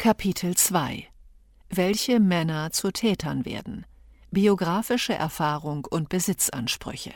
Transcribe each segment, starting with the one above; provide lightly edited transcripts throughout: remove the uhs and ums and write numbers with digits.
Kapitel 2: Welche Männer zu Tätern werden. Biografische Erfahrung und Besitzansprüche.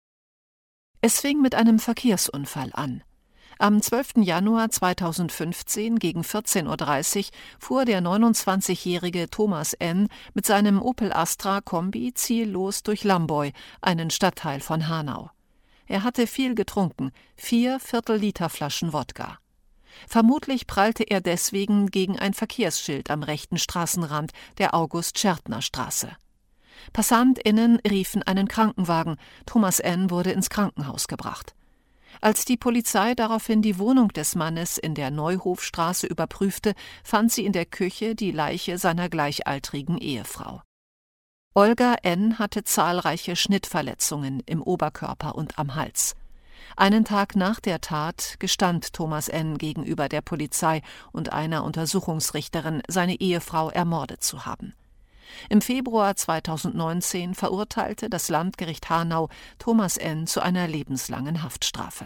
Es fing mit einem Verkehrsunfall an. Am 12. Januar 2015 gegen 14:30 Uhr fuhr der 29-jährige Thomas N. mit seinem Opel Astra Kombi ziellos durch Lamboy, einen Stadtteil von Hanau. Er hatte viel getrunken, 4 Viertel-Liter-Flaschen Wodka. Vermutlich prallte er deswegen gegen ein Verkehrsschild am rechten Straßenrand der August-Schertner-Straße. PassantInnen riefen einen Krankenwagen. Thomas N. wurde ins Krankenhaus gebracht. Als die Polizei daraufhin die Wohnung des Mannes in der Neuhofstraße überprüfte, fand sie in der Küche die Leiche seiner gleichaltrigen Ehefrau. Olga N. hatte zahlreiche Schnittverletzungen im Oberkörper und am Hals. Einen Tag nach der Tat gestand Thomas N. gegenüber der Polizei und einer Untersuchungsrichterin, seine Ehefrau ermordet zu haben. Im Februar 2019 verurteilte das Landgericht Hanau Thomas N. zu einer lebenslangen Haftstrafe.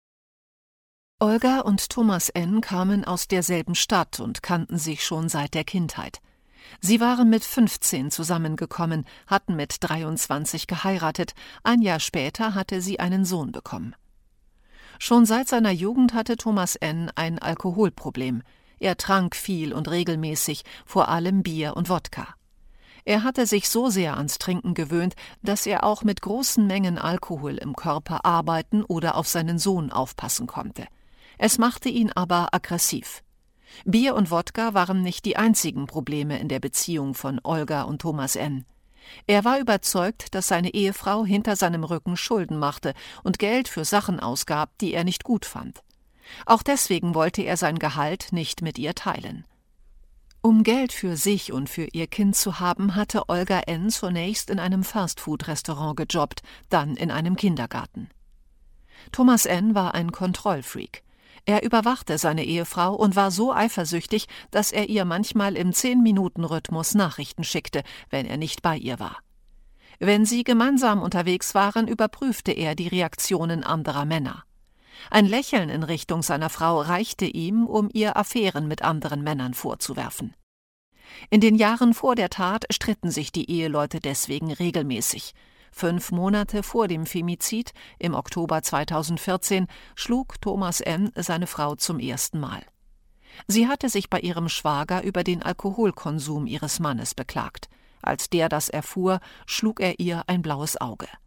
Olga und Thomas N. kamen aus derselben Stadt und kannten sich schon seit der Kindheit. Sie waren mit 15 zusammengekommen, hatten mit 23 geheiratet, ein Jahr später hatte sie einen Sohn bekommen. Schon seit seiner Jugend hatte Thomas N. ein Alkoholproblem. Er trank viel und regelmäßig, vor allem Bier und Wodka. Er hatte sich so sehr ans Trinken gewöhnt, dass er auch mit großen Mengen Alkohol im Körper arbeiten oder auf seinen Sohn aufpassen konnte. Es machte ihn aber aggressiv. Bier und Wodka waren nicht die einzigen Probleme in der Beziehung von Olga und Thomas N. Er war überzeugt, dass seine Ehefrau hinter seinem Rücken Schulden machte und Geld für Sachen ausgab, die er nicht gut fand. Auch deswegen wollte er sein Gehalt nicht mit ihr teilen. Um Geld für sich und für ihr Kind zu haben, hatte Olga N. zunächst in einem Fastfood-Restaurant gejobbt, dann in einem Kindergarten. Thomas N. war ein Kontrollfreak. Er überwachte seine Ehefrau und war so eifersüchtig, dass er ihr manchmal im 10-Minuten-Rhythmus Nachrichten schickte, wenn er nicht bei ihr war. Wenn sie gemeinsam unterwegs waren, überprüfte er die Reaktionen anderer Männer. Ein Lächeln in Richtung seiner Frau reichte ihm, um ihr Affären mit anderen Männern vorzuwerfen. In den Jahren vor der Tat stritten sich die Eheleute deswegen regelmäßig. 5 Monate vor dem Femizid, im Oktober 2014, schlug Thomas N. seine Frau zum ersten Mal. Sie hatte sich bei ihrem Schwager über den Alkoholkonsum ihres Mannes beklagt. Als der das erfuhr, schlug er ihr ein blaues Auge.